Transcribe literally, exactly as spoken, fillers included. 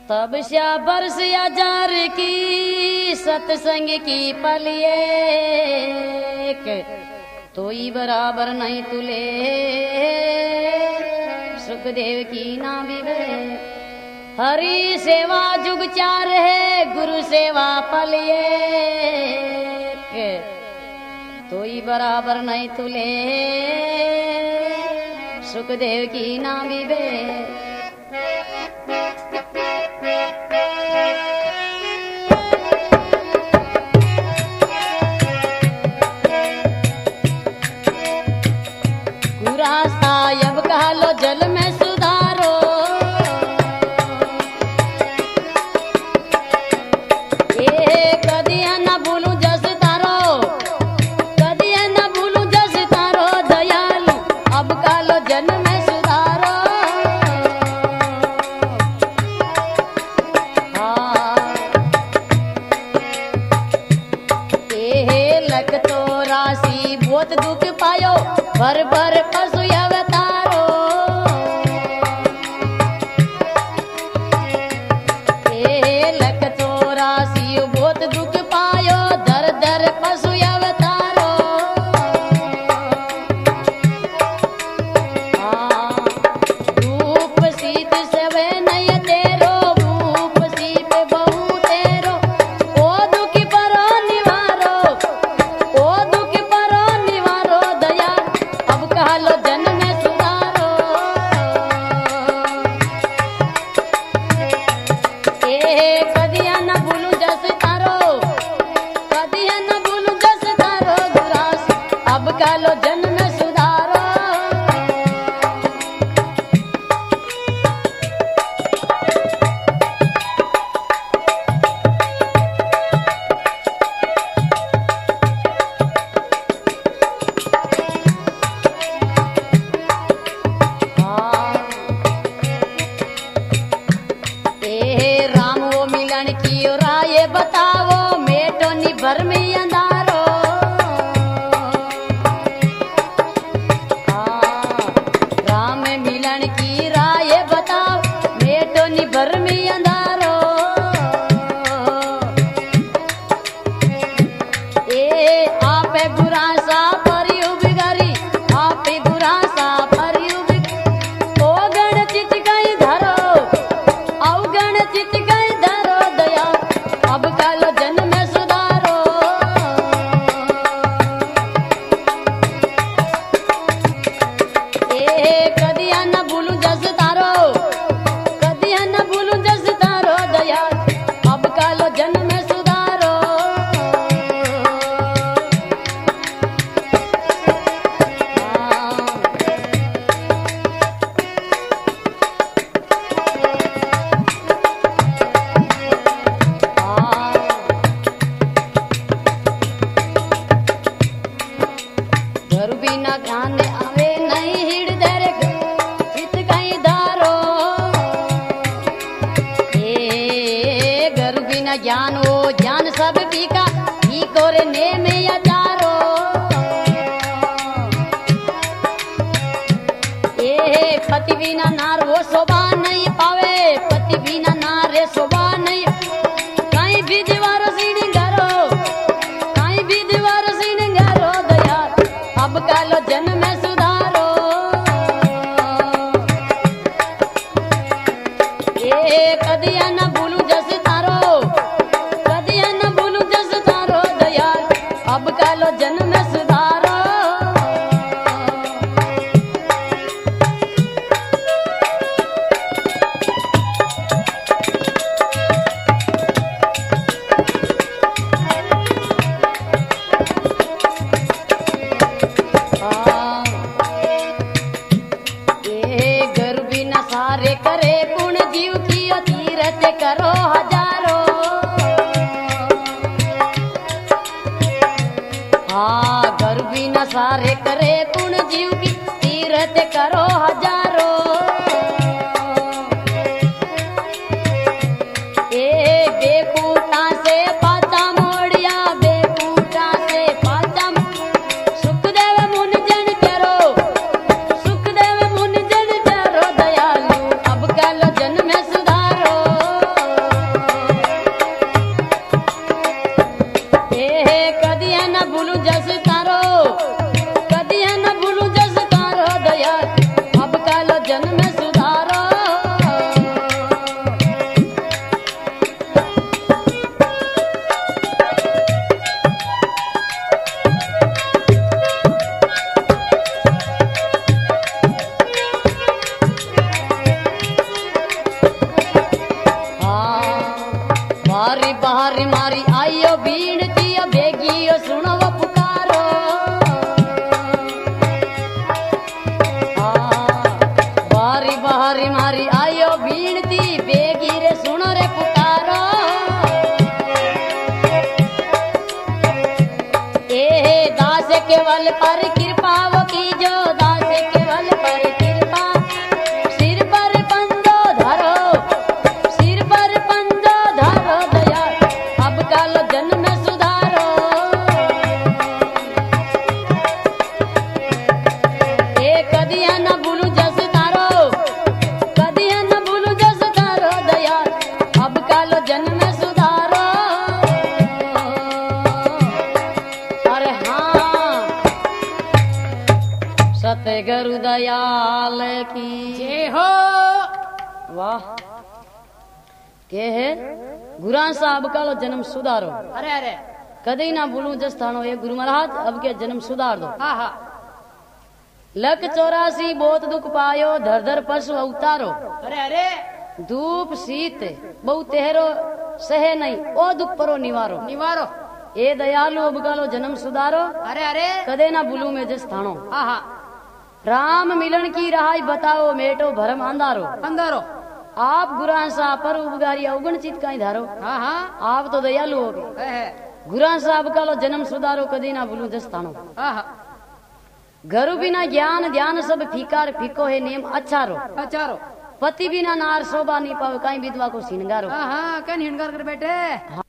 तब श्या बरस हजार की सत्संग की पलिए तोई बराबर नहीं तुले सुखदेव की ना विवे। हरि सेवा जुग चार है गुरु सेवा पलिए तोई बराबर नहीं तुले सुखदेव की ना विवे। सायब कहा लो जल में सुधारो ए कदिया न भूलू जस तारो कदिया न भूलू जस तारो दयालु अब का लो जल में सुधारो। हाँ ए लख तो राशि बहुत दुख पायो भर भर पशु अवतारो ए लख चौरासी बहुत दुख पायो दर दर पशु अवतारो। हाँ धूप शीत सवे नहीं तेरो भूप शीत बहु तेरो ओ दुख परो निवारो ओ दुख परो निवारो दया अब कहा लो जन में सुधारो। ए कदिया न भूलू जस तारो कदिया न भूलू जस तारो गुरास अब कहा लो जन में सुधारो। की राय बताओ मेटो निभर में अंधारो। हाँ राम मिलन की राय बताओ मेटो निभर में अंधारो। ए आप बुरा सा परियुब गरी आप बुरा सा परियुब ओ गण चित गई धरो अवगण चित गई अब कालो जन में सुधारो। ए कदिया न भूलू जस तारो कदिया न भूलू जस तारो दया अब कालो जन में सुधारो। बिना ज्ञान आवे नहीं हृदय चित कहीं धारो। ए गुरु बिना ज्ञान हो ज्ञान सब पीका ही कोरे ने में याचारो। ए पति बिना नार वो शोभा नहीं पावे पति बिना नार शोभा नहीं कहीं भी दीवार सिंगारो कहीं भी दीवार सिंगारो दया अब कालो जन में सुधारो। ए कदिया न भूलू जस तारो कदिया न भूलू जस तारो दया अब कालो जन में सुधारो। सारे करे पुण्य जीव की तीरथ करो हजारो। हाँ घर बिना सारे करे पुण्य जीव की तीरथ करो हजारो। ए बेकूटा से पाचा मोड़िया बेकूटा से पाचा सुखदेव मुनि जन करो सुखदेव मुनि जन करो दयालु अब कालो जन में सुधारो। केवल पर कृपा वो की जो दास केवल पर कृपा सिर पर पंजो धरो सिर पर पंजो धरो दया अब कालो जन्म सुधारो ए कदिया न भूलू जस तारो कदिया न भूलू जस तारो दया अब कालो जन्म सुधारो अरे हाँ सत्य गुरु दयाल की जय हो। वाह के है गुरा साहब का लो जन्म सुधारो अरे अरे कदी ना भूलू जस थानो ये गुरु महाराज अब के जन्म सुधार दो हाँ हाँ लख चौरासी बहुत दुख पायो धर धर पशु अवतारो अरे अरे धूप शीत बहु तेहरो सहे नहीं ओ दुख परो निवारो निवारो ए दयालु अब का लो जन्म सुधारो अरे अरे कदे ना भूलू में जस थानो हाँ हाँ राम मिलन की रहाई बताओ मेटो भरम अंधारो अंधारो आप गुरा साहब पर उपगारी अवगण चित का धारो हाँ हाँ आप तो दयालु हो गए है, है। गुरा साहब का लो जन्म सुधारो कदी ना भूलू जस थानो हाँ हाँ घरु बिना ज्ञान ध्यान सब फीकार फीको है नेम अच्छा रो अच्छा रो पति बिना नार शोभा नहीं पावे कहीं विधवा को सिंगारो हाँ हाँ कहीं हिंडकार कर बैठे